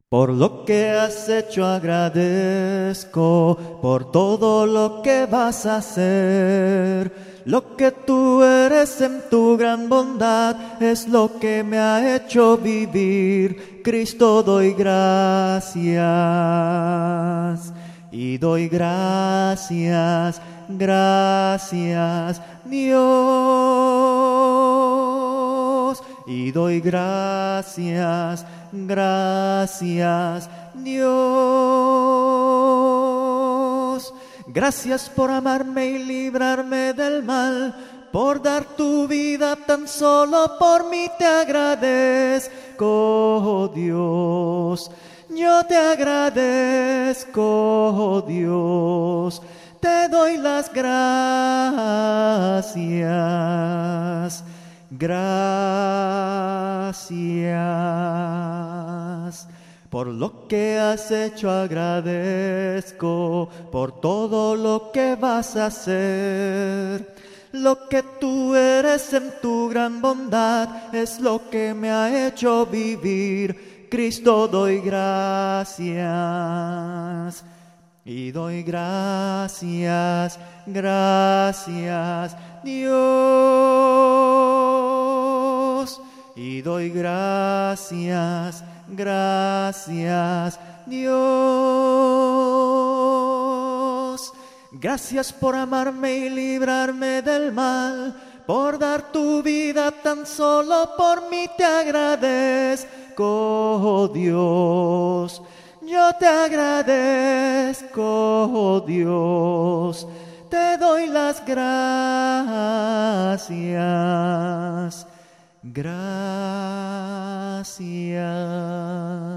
Por lo que has hecho agradezco, por todo lo que vas a hacer. Lo que tú eres en tu gran bondad es lo que me ha hecho vivir. Cristo, doy gracias. Y doy gracias, gracias, Dios. Y doy gracias, gracias, Dios. Gracias por amarme y librarme del mal, por dar tu vida tan solo por mí te agradezco, oh Dios. Yo te agradezco, oh Dios. Te doy las gracias. Gracias. Por lo que has hecho agradezco, por todo lo que vas a hacer. Lo que tú eres en tu gran bondad es lo que me ha hecho vivir. Cristo, doy gracias. Y doy gracias, gracias, Dios. Y doy gracias, gracias, Dios. Gracias por amarme y librarme del mal, por dar tu vida tan solo por mí te agradezco, oh Dios. Yo te agradezco, oh Dios. Te doy las gracias. Gracias.